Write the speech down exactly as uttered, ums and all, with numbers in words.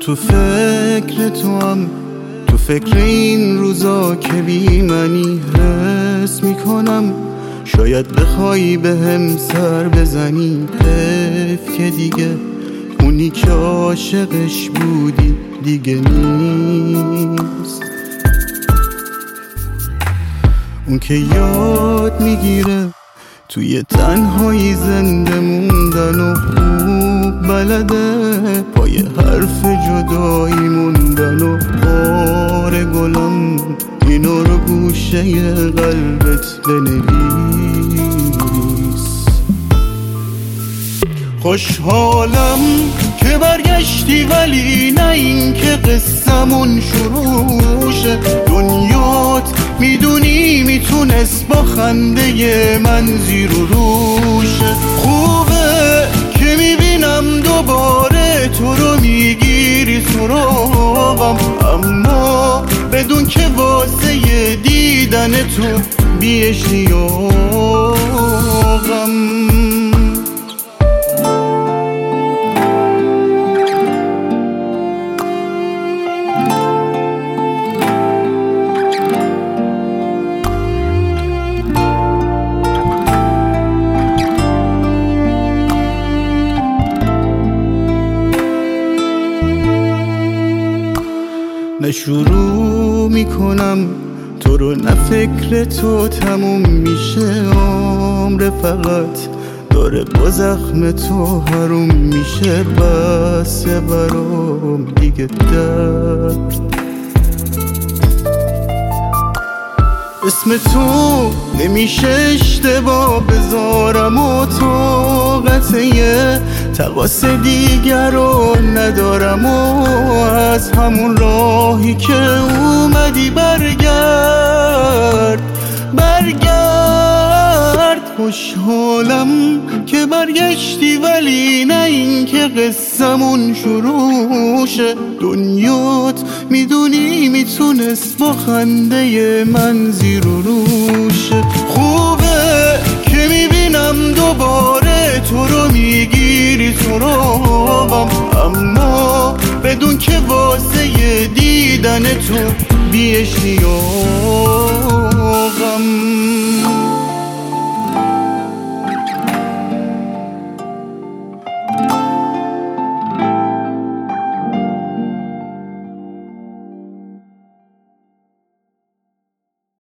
تو فکر تو هم، تو فکر این روزا که بی منی حس میکنم. شاید بخوای به هم سر بزنی، حیف که دیگه اونی که عاشقش بودی دیگه نیست. اون که یاد میگیره توی تنهایی زنده موندن و خوب بلده پای حرف جدایی موندن و بار گلم اینو رو گوشه قلبت بنویس. خوشحالم که برگشتی ولی نه این که قصمون شروع شه. دنیات میدونی میتونست با خنده من زیر و روشه. خوبه که میبینم دوباره تو رو میگیری سراغم، اما بدون که واسه دیدن تو بی اشتیاقم. نه شروع میکنم تو رو، نه فکر تو تموم میشه. عمر فقط داره با زخم تو حروم میشه. بسه برام دیگه درد، اسم تو نمیشه اشتباه بذارم و طاقت یه تقاس دیگر رو ندارم. و از همون راهی که اومدی برگرد برگرد. خوشحالم که برگشتی ولی نه این که قصمون شروع شه. دنیات میدونی میتونست با خنده من زیر و روشه. خوبه که میبینم دوباره تو رو میگیری سراغم، اما بدون که واسه دیدن تو بی اشتیاقم.